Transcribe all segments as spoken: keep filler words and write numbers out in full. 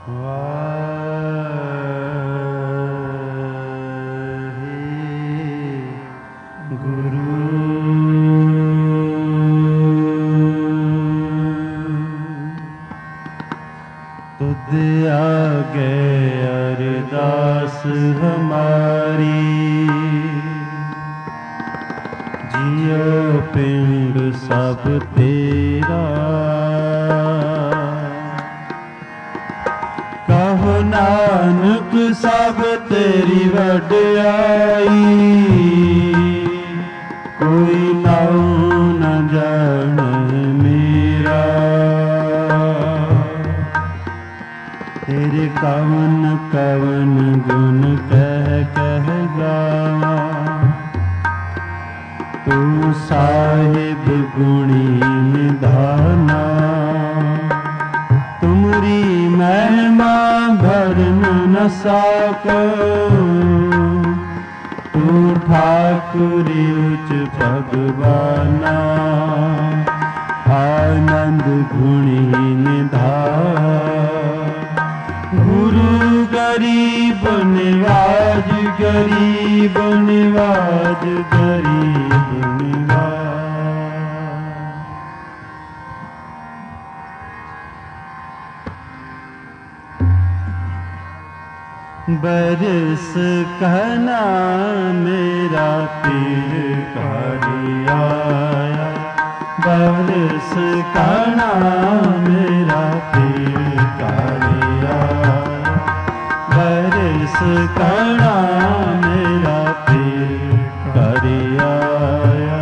बरस कहना मेरा पीर कारी आया, बरस कहना मेरा पीर कारी आया, बरस कहना मेरा पीर कारी आया।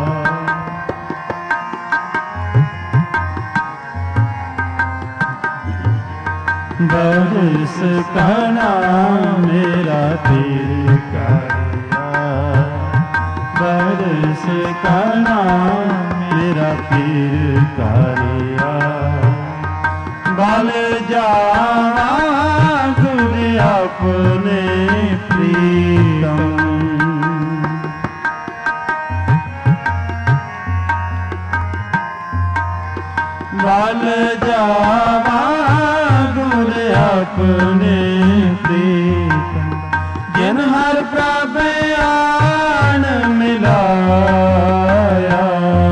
बरस कहना मेरा पीर कारी आया, बरस कहना मेरा पीर कारी आया। बल जावा गुर अपने प्रीतम, बल जावा अपने प्रीतम, जिन हर प्रभ आन मिलाया।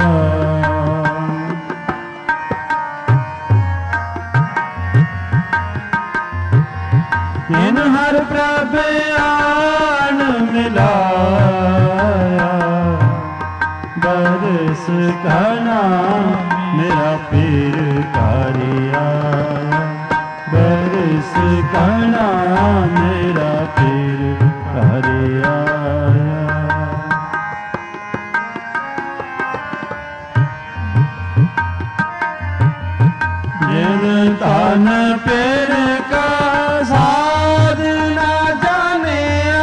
जिन हर प्रभ आन मिलाया, बरस कहना मेरा पीर कारी आया, बरस कहना मेरा पीर कारी आया। जिन तन पीर का साध न जानिया,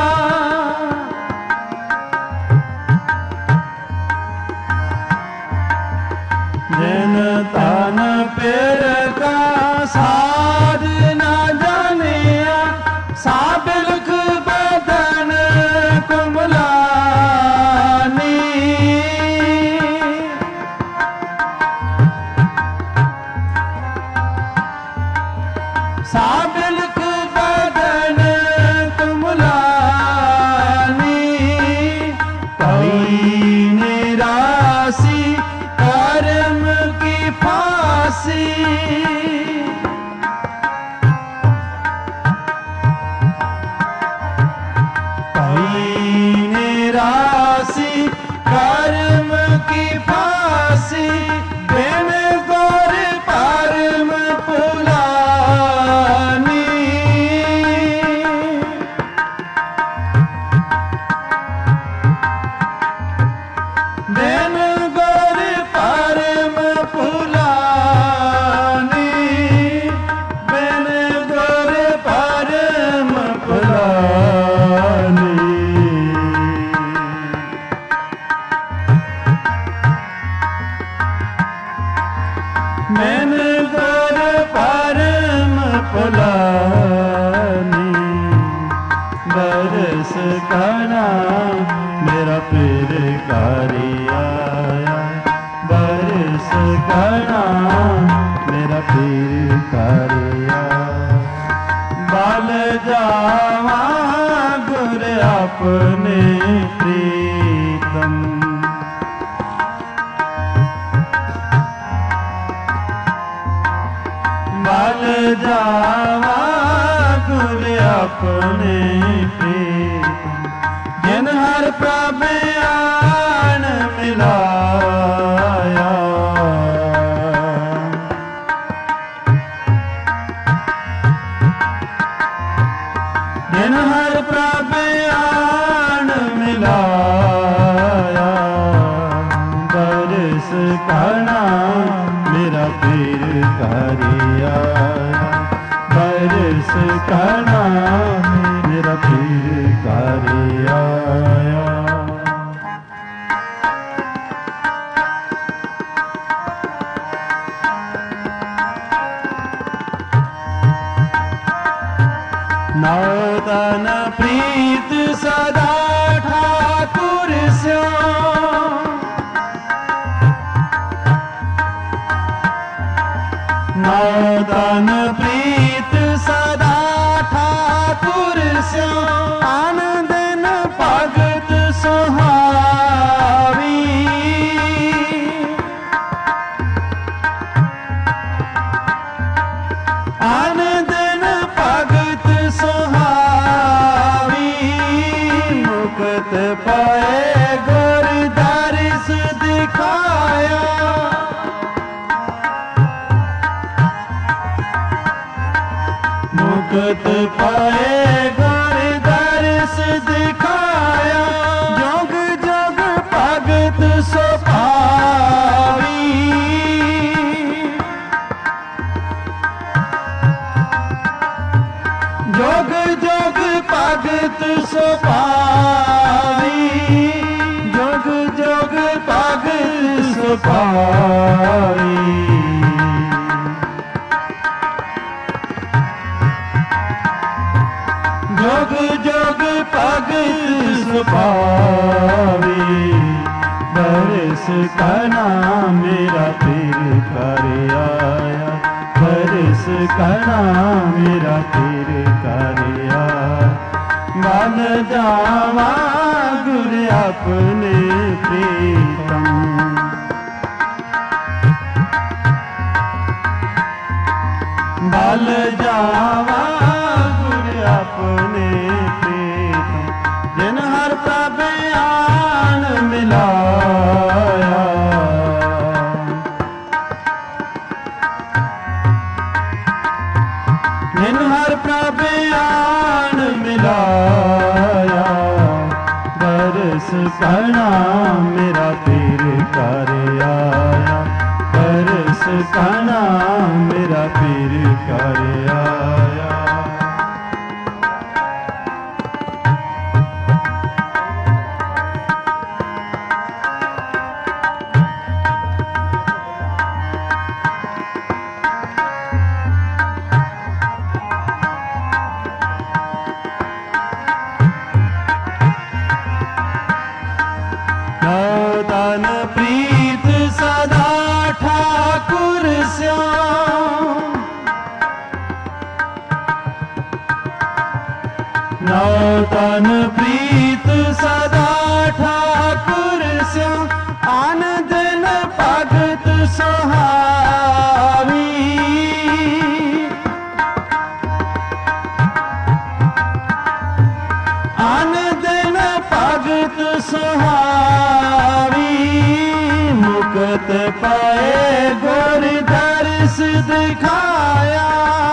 जिन तन पीर का साध न जानिया, साबिलख बदन कुमलानी, साबिलख बदन कुमलानी। कई निरासी कर्म की फांसी, निरासी कर्म की फांसी, बिन गौर परम पुलानी। बिन गौर परम पुलानी, बिन गौर परम पुलानी। मैन गुर परम पुलानी, बरस कहना मेरा पीर कारी आया, बरस कहना मेरा पीर कारी आया। जावा गुर अपने प्रीतम। बल जावा गुर अपने प्रीतम। जिन हर प्रभ आन मिलाया, जिन हर प्रभ आन मिलाया। बरस कहना मेरा पीर करिया, बरस कहना मेरा पीर करिया। नौतन प्रीत सदा ठाकुर स्यो, नौतन प्रीत सदा ठाकुर स्यो। आन दिन भगत सुहावी, आन दिन भगत सुहावी। मुक्त पाए गुर दर्श दिखाया, मुक्त पाए गुर दर्श दिखाया। जोग जोग भगत सुभावी, जोग जोग भगत सुभावी, जोग जोग भगत सुभावी। जोग जोग भगत सुभावी। बरस कहना मेरा पीर कर आया, बरस कहना मेरा पीर कर आया। बल जावा गुर अपने प्रीतम, बल जावा गुर अपने प्रीतम। जिन हर प्रभ आन मिलाया, जिन हर प्रभ आन मिलाया। बरस कहना मेरा पीर कर आया, बरस कहना मेरा पीर कर आया। नौतन प्रीत सदा ठाकुर स्यो, नौतन प्रीत सदा ठाकुर स्यो। आन दिन भगत सुहावी, आन दिन भगत सुहावी। मुक्त पाए गुर दर्श दिखाया,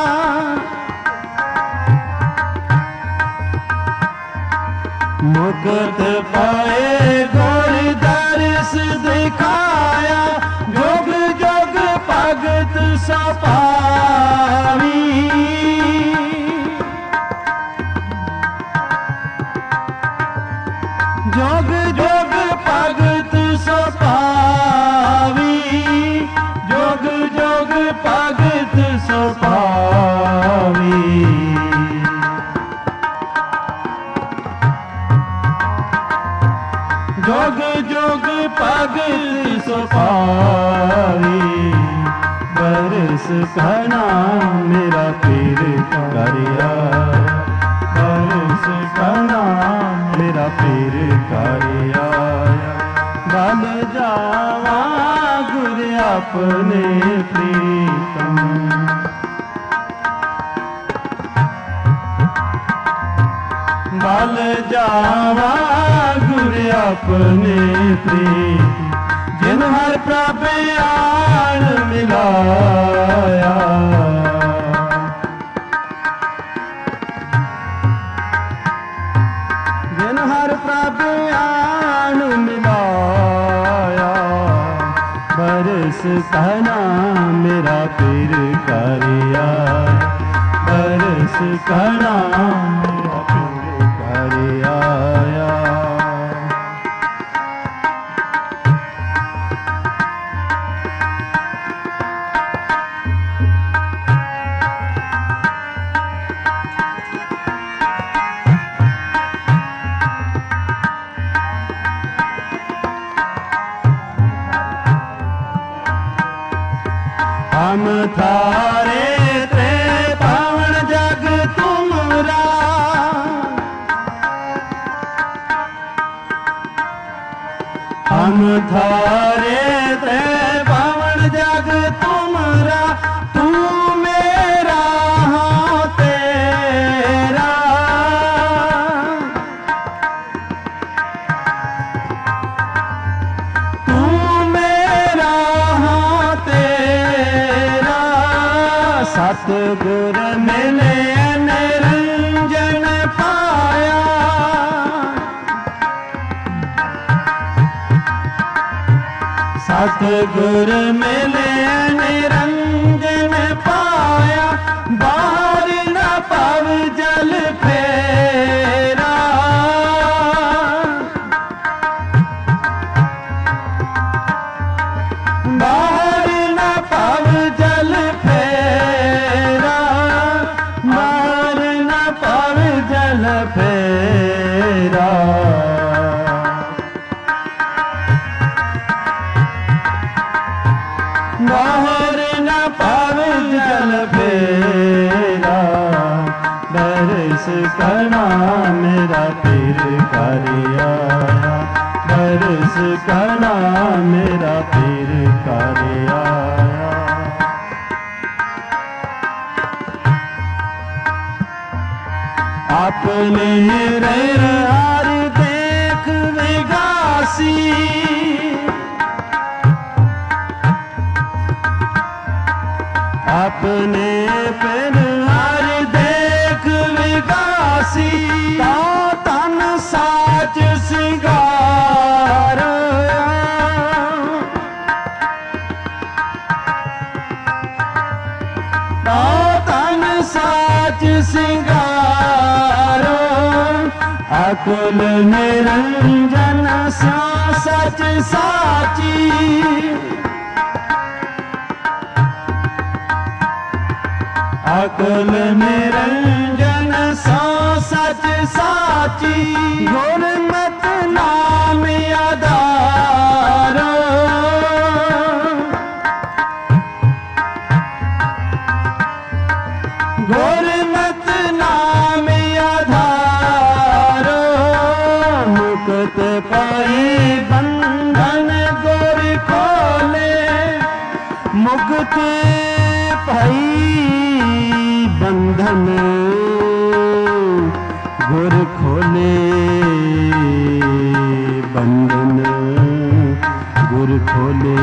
मुक्त पाए गुर दर्श दिखाया। जोग जोग भगत सुभावी, जोग जोग भगत सुभावी, जोग जोग भगत सुभावी। जोग जोग भगत सुभावी। बरस कहना मेरा पीर कर आया, अपने प्रीतम। बल जावा गुर अपने प्रीत, जिन हर प्रभ आन मिलाया। जिन हर प्रभ आन मिलाया, बरस कहना मेरा पीर करिया। बरस कहना मेरा पीर करिया। हम थारे ते पावन जग तुमरा। हम थारे ते पावन जग तुमरा। तू मेरा हाँ तेरा। तू मेरा हाँ तेरा। सतगुर मिले निरंजन पाया। सतगुर मिले निरंजन पाया। बाहर न पव जल फेरा। बाहर न पव जल फेरा। बाहर न पव जल फेरा। बाहर न पव जल फेरा। बरस कहना मेरा पीर करिया। बरस कहना मेरा पीर करिया। अपने हर देख विगासी। अपने फिर हर देख विगासी। तो तन साच सिंगार। तो तन साच सिंगार। अकुल निरंजन स्या सच साची। अकुल निरंजन सो सच साची। गुरमत नाम आधार। गुरमत नाम आधार। मुक्त पाई बंधन गुर खोले। मुक्त पाई बंधन गुर खोले। बंधन गुर खोले।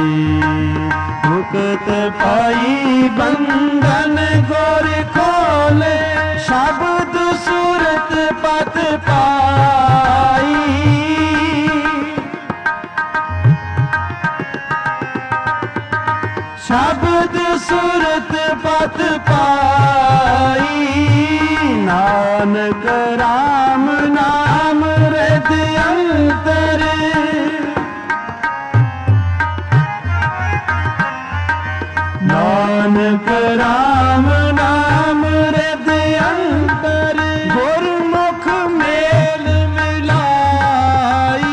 मुक्त पाई बंधन गुर खोले। शब्द सूरत पत पाई। शब्द सूरत पत पाई। नानक राम नाम हृदय अंतर। नानक राम नाम हृदय अंतर। गुरमुख मेल मिलाई।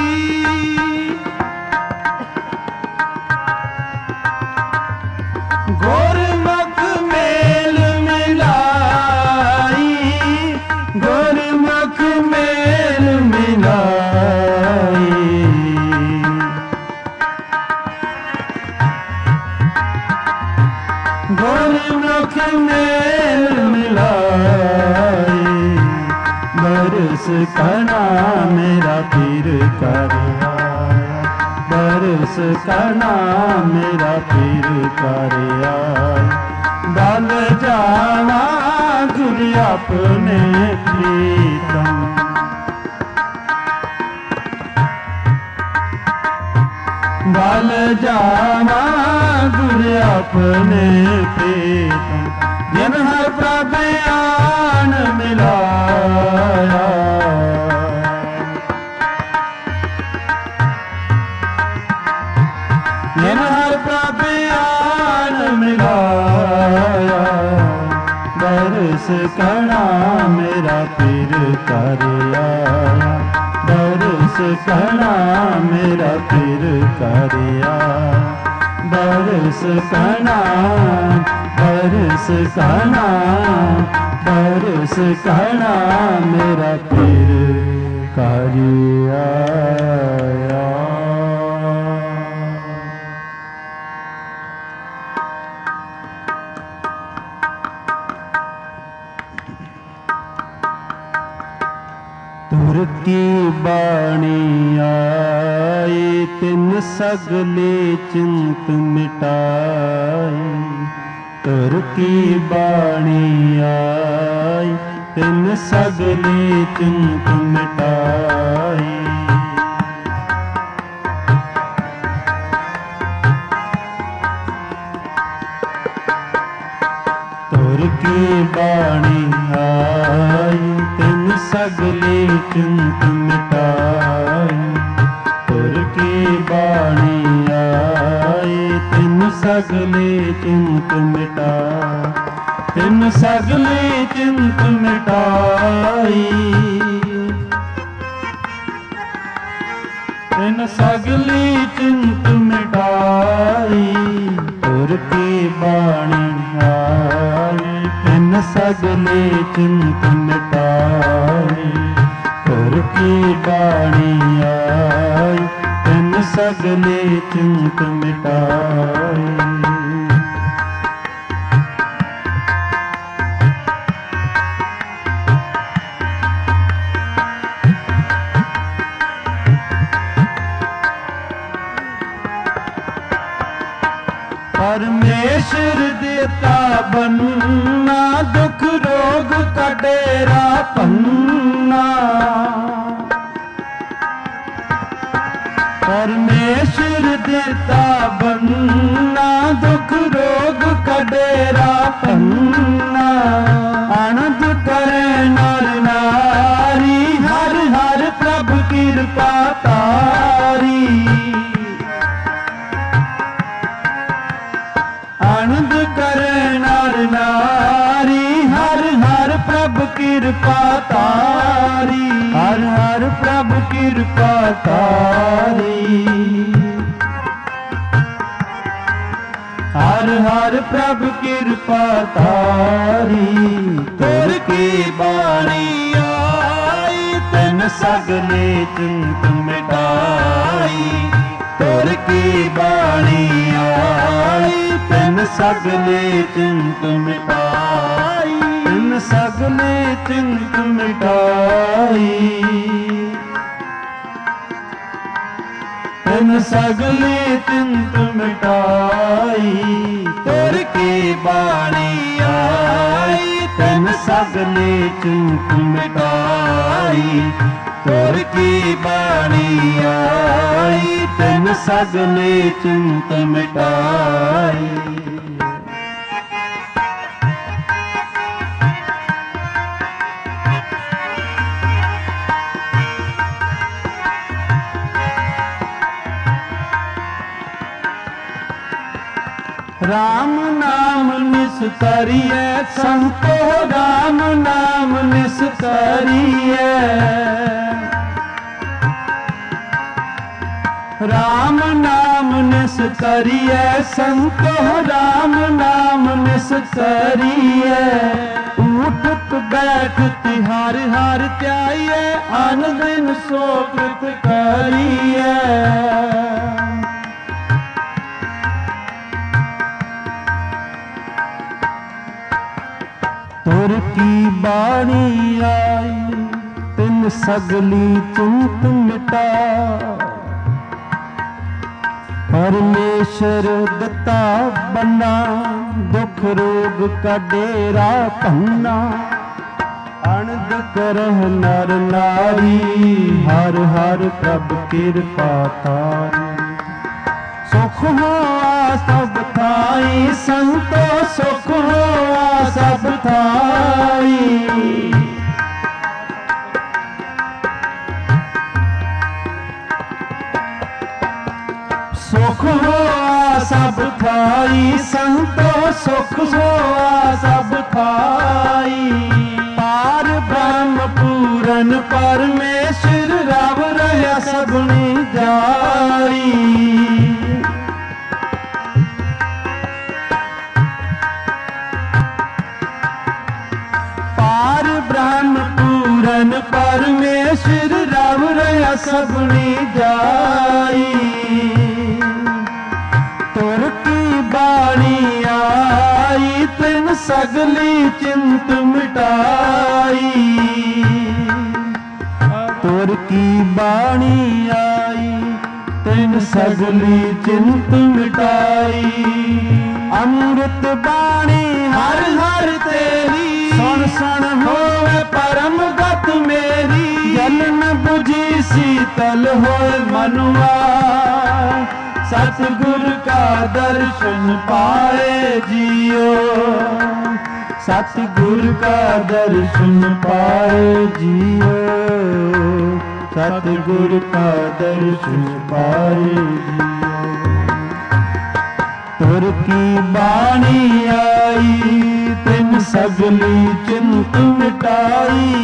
गुरमुख मेल मिलाई। गुरमुख मेल मिलाई। गुरमुख मेल मिलाए, बरस कणा मेरा पीर कर आया, बरस कणा मेरा पीर कर आया। बल जावा गुरु अपने प्रीतम, बल जावा गुरु अपने प्रीतम। जिन हर प्रभ आन मिलाया, जिन हर प्रभ आन मिलाया, बरस कणा मेरा पीर कर आया, बरस कणा मेरा पीर कर आया। बरस कणा, बरस कणा, बरस कणा मेरा पीर कर आया। तुर की बाणी आई, तिन सगले चिंत मिटाई। तुर की बाणी आई, तिन सगले चिंत मिटाई। तुर की बाणी आई, तिन सगले चिंत मिटाई। तुर की बाणी आई, तिन सगले चिंत मिटाई। तिन सगले चिंत मिटाई, तिन सगले चिंत मिटाई। तुर की बाणी आई, तिन सगले चिंत मिटाई। तुर की बाणी आई, तिन सगले चिंत मिटाई। परमेश्वर देता बनना, दुख रोग का डेरा पन्ना। परमेश्वर देता बनना, दुख रोग का डेरा पन्ना। आनंद करे नर नारी, हर हर प्रभु कृपा तारी। आनंद करे नर नारी, हर हर प्रभु कृपा तारी। हर हर प्रभु कृपा तारी। हर हर प्रभु कृपा तारी। तुर की बाणी आई, तिन सगले चिंत मिटाई। तुर की बाणी आई, तिन सगले चिंत मिटाई। तिन सगले चिंत मिटाई। तिन सगले चिंत मिटाई। तुर की बाणी आई, तिन सगले चिंत मिटाई। तुर की बाणी आई, तिन सगले चिंत मिटाई। राम नाम निस्तारिए, संतो राम नाम निस्तारिए। राम नाम निस्तारिए, संतो राम नाम निस्तारिए। उठत बैठत हर हर त्याइए, अन दिन सो कृत करिए। तुर की बाणी आई तिन सगली चिंत मिटा। परमेश्वर दत्ता बन्ना दुख रोग का डेरा भन्ना। अणद करह नर नारी हर हर प्रभ कृपा तारी। सुख होआ सब थाई संतो सुख होआ सब थाई। सुख होआ सब थाई संतो सुख होआ सब थाई। पार ब्रह्म पूरन परमेश्वर रब रहा सबनी जाई। पार ब्रह्म पूरन परमेश्वर रब रहा सबनी जाई। तुर की बाणी आई तिन सगली चिंत मिटाई। तुर की बाणी आई तिन सगली चिंत मिटाई। अमृत बाणी हर हर तेरी सुन सुन होवे परम गत मेरी। जल न बुझी शीतल होए मनुआ सतगुर का दर्शन पाए जियो। सतगुर का दर्शन पाए जियो। सतगुर का दर्शन पाए जियो। तुर की बाणी आई तिन सगली चिंत मिटाई।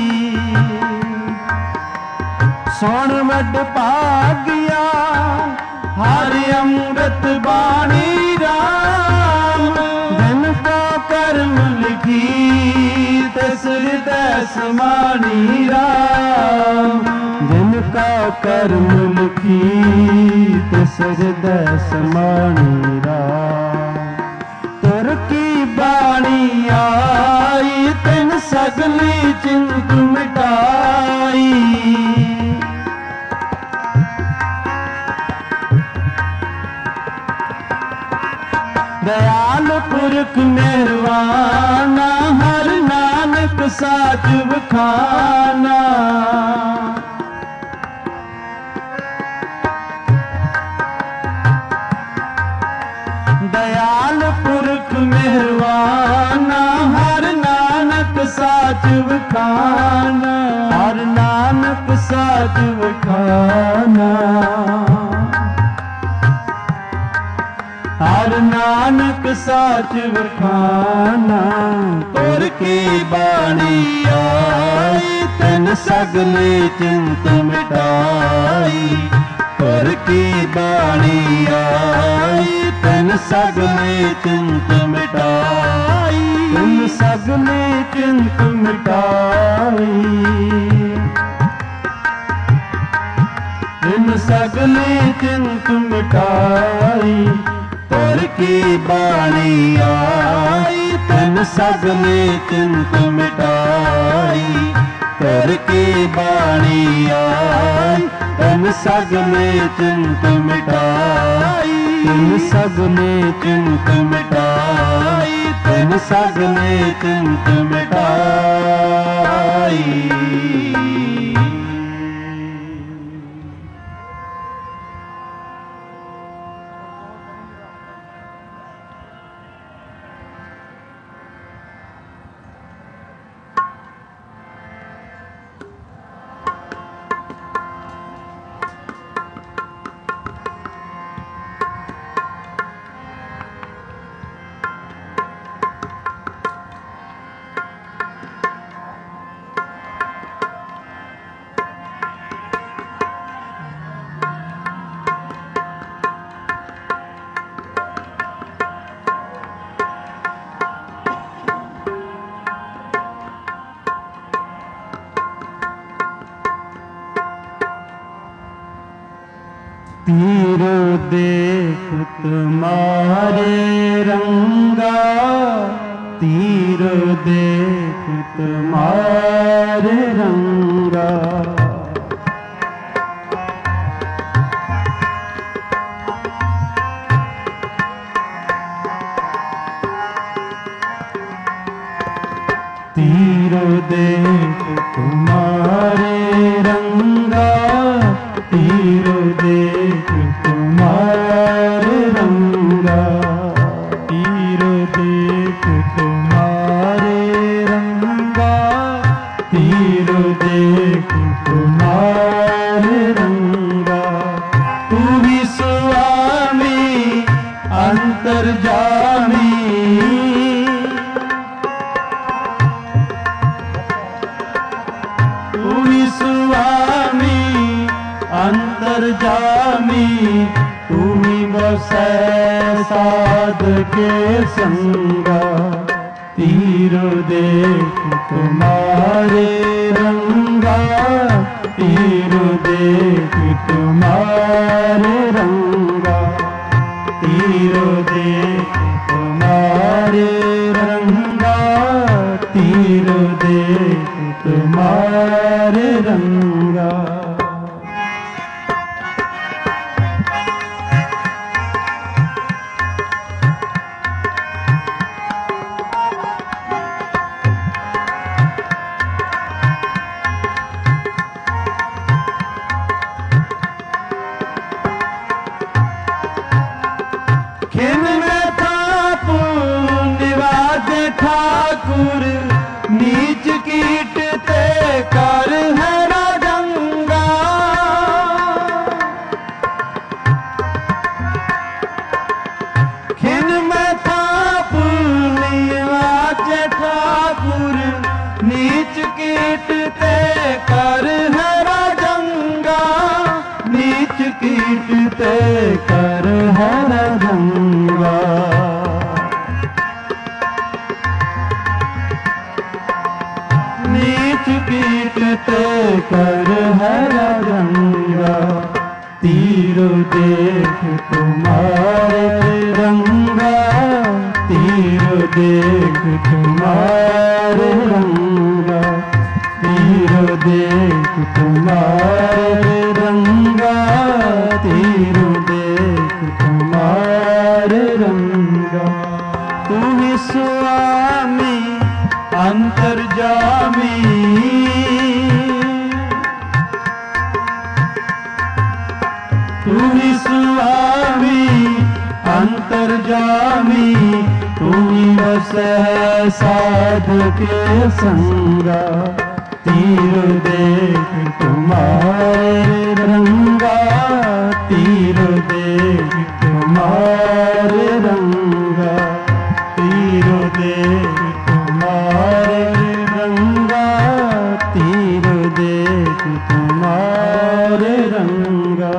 सुन वड भागिया हरि अमृत बाणी राम। जिन को कर्म लिखी तिस हृदय समानी राम। जिन का कर्म लिखी तिस हृदय समानी राम। तुर की बाणी आई तिन सगली चिंत मिटाई। दयाल पुरख मेहरबाना हर नानक साच बखाना। दयाल पुरख मेहरबाना हर नानक साच बखाना। हर नानक साच बखाना। हर नानक साच बखाना। तुर की बाणी आई तिन सगली चिंत मिटाई। तुर की बाणी आई तिन सगली चिंत मिटाई। तिन सगली चिंत मिटाई। तिन सगली चिंत मिटाई। तुर की बाणी आई तिन सगली चिंत मिटाई। तुर की बाणी आई तिन सगली चिंत मिटाई। तिन सगली चिंत मिटाई। तिन सगली चिंत मिटाई। तीर देख तुम्हारे रंगा, तीर देख तुम्हारे रंगा। तीरों देख तुम्हारे रंगा, तीरों देख तुम्हारे रंगा, तीरों देख तुम्हारे रंगा, तीरों देख तुम्हारे रंगा। तू भी स्वामी अंतर्जामी, स्वामी अंतर्जामी, तू ही बसै साध के संगा। तीरों देख तुम्हारे रंगा, तीरों देख तुम्हारे रंगा, तीरों देख तुम्हारे रंगा, तीरों देख तुम्हारे रंगा। खिन में था निवास ठाकुर, नीच कीट ते कर है राजंगा। खिन में था निवास ठाकुर, नीच कीट ते कर है राजंगा, नीच कीट ते कर है राजंगा। नीच कीट ते कर है रंगा। तीरों देख तुम्हारे रंगा, तीरों देख तुम्हारे रंगा, तीरों देख तुम्हारे रंगा, तीरों देख तुम्हारे रंगा। तू ही स्वामी अंतर्जामी, तू ही स्वामी अंतर्जामी, तू ही बसै साध के संगा। तीरों देख तुम्हारे रंगा, तीरों देख तुम्हारे रंगा, तीरों देख तुम्हारे रंगा, तीरों देख तुम्हारे रंगा।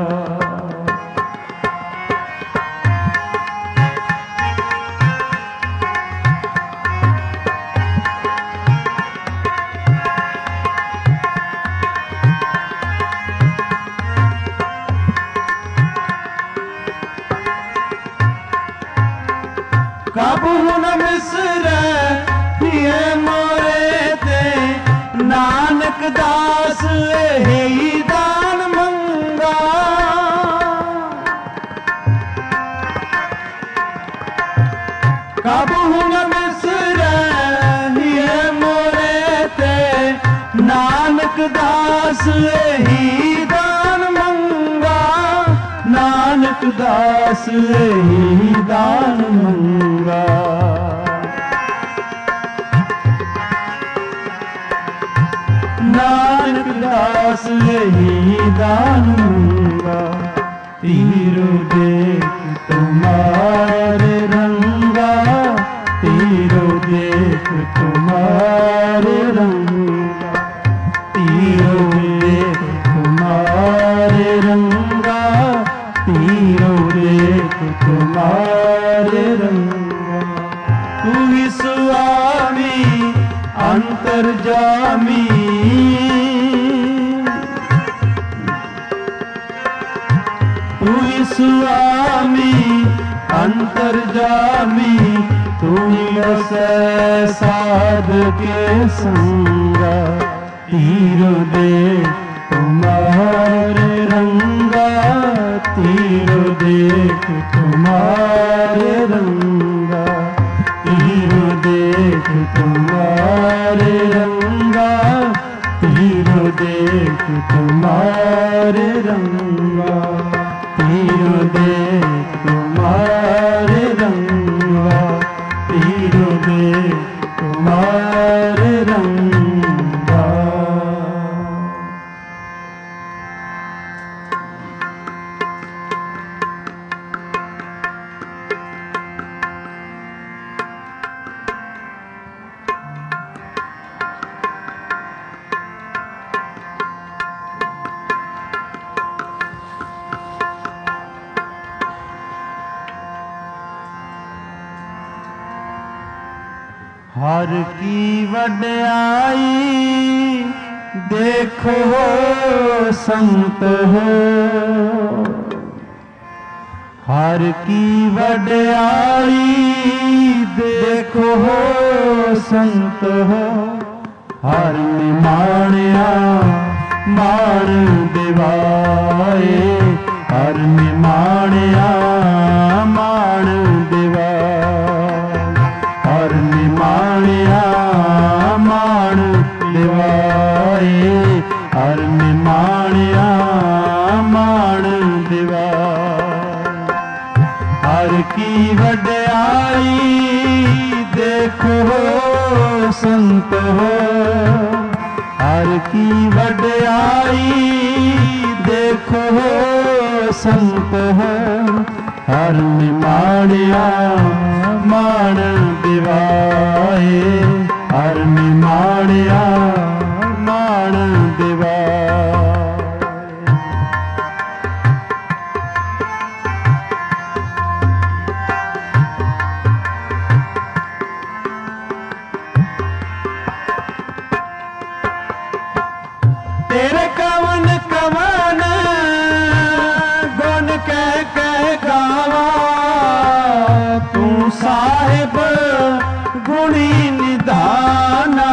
कबू न मिसरे पिए मोरे ते, नानक दास ही दान मंगा। कबू न मिसरे पिए मोरे ते, नानक दास ही दान मंगा, नानक दास ही दान मंगा। नानक दास ही दान मंगा। तीरों देख तुम्हारे रंगा, तीरों देख तुम्हारे रंगा, तीरों देख तुम्हारे रंगा, तीरों देख तुम्हारे रंगा। तू ही स्वामी अंतर्जामी, तू ही स्वामी अंतर्जामी, तुम बसै साध के संगा, तीरो दे तुम्हारे रंगा, तीरो देख तुम्हारे रंगा, तीरो देख तुम्हारे रंगा, तीरो देख तुम्हारे रंगा, तीरो देख तुम्हारे रंगा, तीरो देख तुम्हारे रंगा। हर की वड्याई देखो संत हो, हर की वड्याई देखो संत हो, हर निमाणिया माण दिवाए, हर निमाणिया माण दिवाए, हर निमाणिया माण दिवाए, हर निमाणिया माण दिवाए। हर की वड्याई देखो संत हो, हर की वड्याई देखो संत हो, हर निमाणिया माण दिवाए, हर निमाणिया माण दिवाए। तेरे कवन कवन गुण कह कह गावा, तू साहिब गुणी निधाना।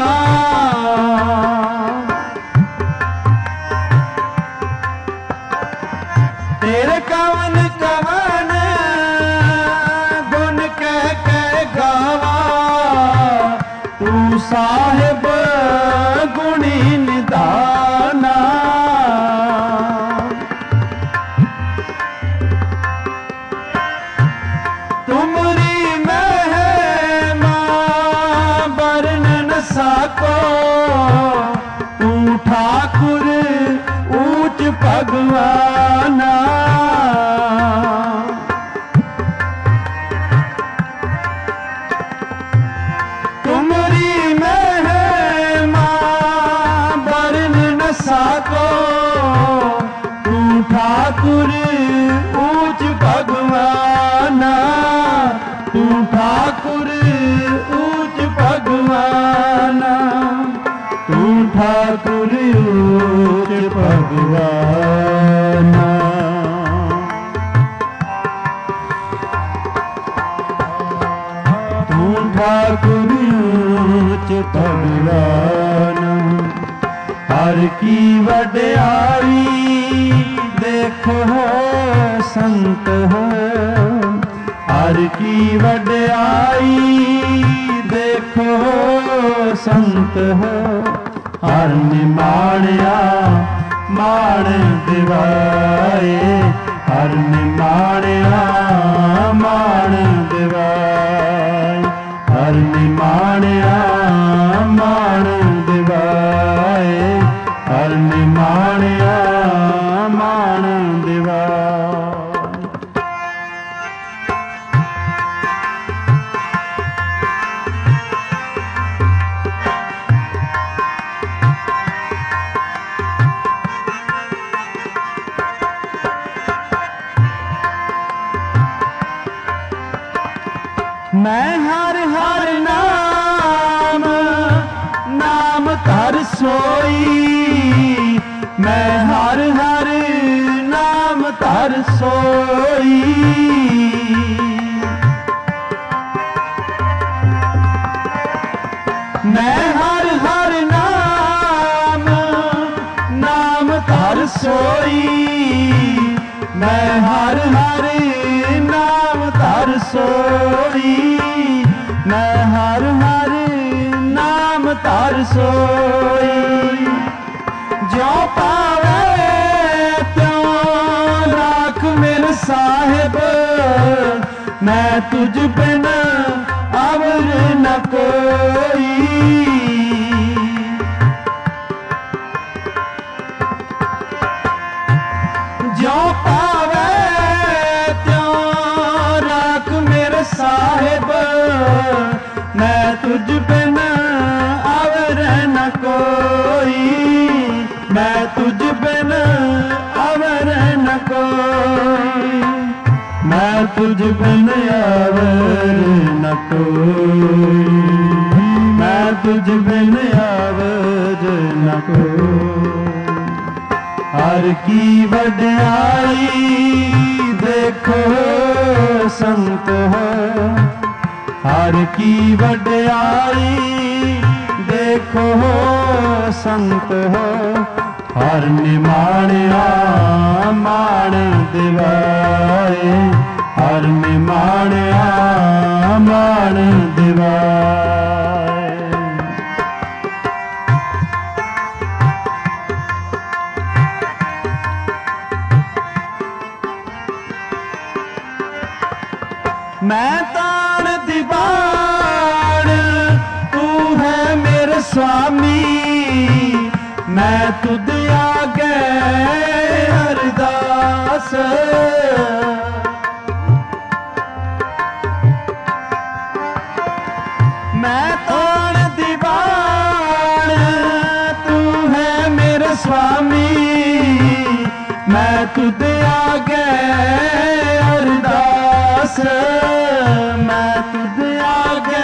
तेरे कवन कवन गुण कह कह गावा, तू साहिब गुणी निधाना। तुमरी महिमा वर्णन न सको, तू ठाकुर ऊंच भगवाना। तुमरी महिमा वर्णन न सको, तू ठाकुर ऊंच भगवाना, तू ठाकुर ऊंच भगवाना, तू ठाकुर ऊंच भगवाना। तू ठाकुर ऊंच भगवाना। हर की वड्याई देखो संत हो, हर की वड्याई देखो संत हो, हर निमाणिया माण दिवाए, हर निमाणिया माण दिवाए, हर निमाणिया माण दिवाए, हर निमाणिया माण दिवाए। मैं हर हर नाम नाम धर सोई, मैं हर हर नाम धर सोई। मैं हर हर नाम नाम धर सोई मैं हर हर नाम धर सोई मैं हर हर नाम धर सोई जो पावे त्यों राख मेरे साहिब मैं तुझ बिन अवर न कोई जो पावे त्यों राख मेरे साहिब मैं तुझ बिन अवर न कोई मैं तुझ बिन अवर न कोई मैं तुझ बिन अवर न कोई मैं तुझ बिन अवर न कोई हर की वड्याई देखो संत हो हर की वड्याई देखो संत हो हर निमाणिया माण दिवाए हर निमाणिया माण दिवाए मैं ताण दीवान तू है मेरे स्वामी मैं तुद आगे अरदास मैं ताण दीवान तू है मेरे स्वामी मैं तुद आगे अरदास मैं तुद आगे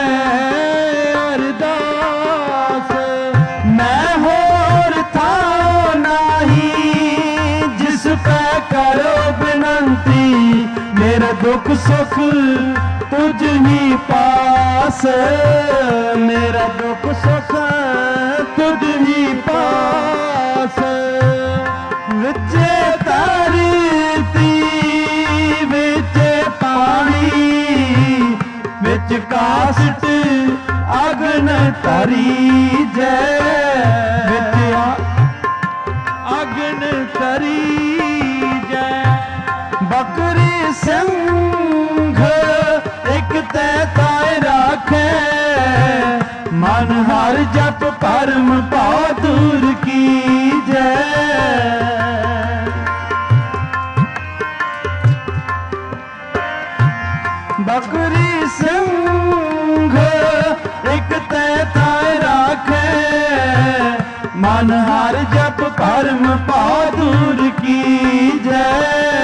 अरदास मैं होर था नाही जिस पे करो बिनती मेरा दुख सुख तुझ ही पास मेरा दुख सुख तुझ ही पास विचे तरती विचे पानी विच कासट अगन तरी जय विच अगन तरी जय बकरी संघ एक तै ताए राखे मन हर जप परम पाव दूर की जय बकरी संघ एक तै ताए राखे मन हर जप परम पाव दूर की जय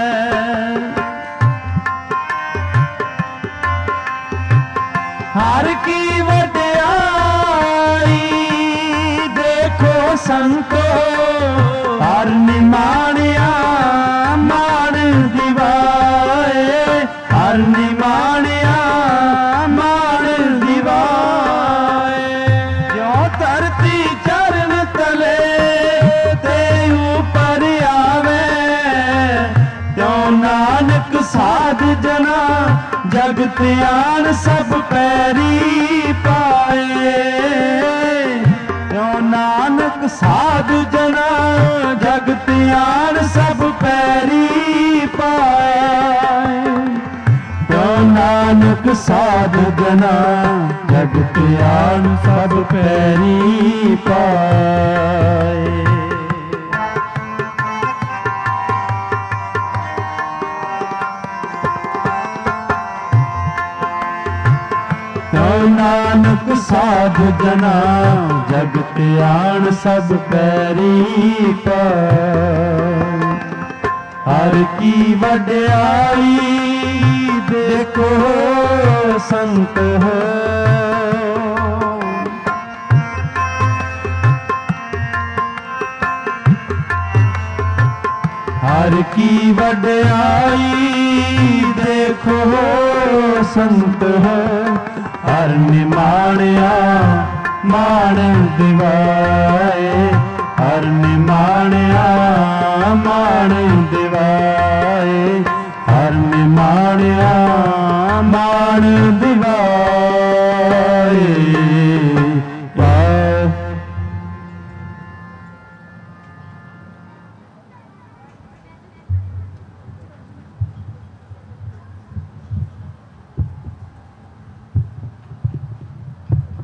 हर की वड्याई देखो संतो हर निमाणिया माण दिवाए हर निमाणिया माण दिवाए जो धरती चरण तले ते ऊपर आवे त्यों नानक साध जना जगत आन सब पैरी पाए त्यों नानक साध जना जगत आन सब पैरी पाए त्यों नानक साध जना जगत आन सब पैरी पाए नानक साध जना जगत आन सब पैरी पाए हर की वड्याई देखो संत हो हर की वड्याई देखो संत हो हर निमाणिया ਮਾਣ ਦਿਵਾਏ, ਹਰ ਨਿਮਾਣਿਆ ਮਾਣ ਦਿਵਾਏ, ਹਰ ਨਿਮਾਣਿਆ ਮਾਣ ਦਿਵਾਏ।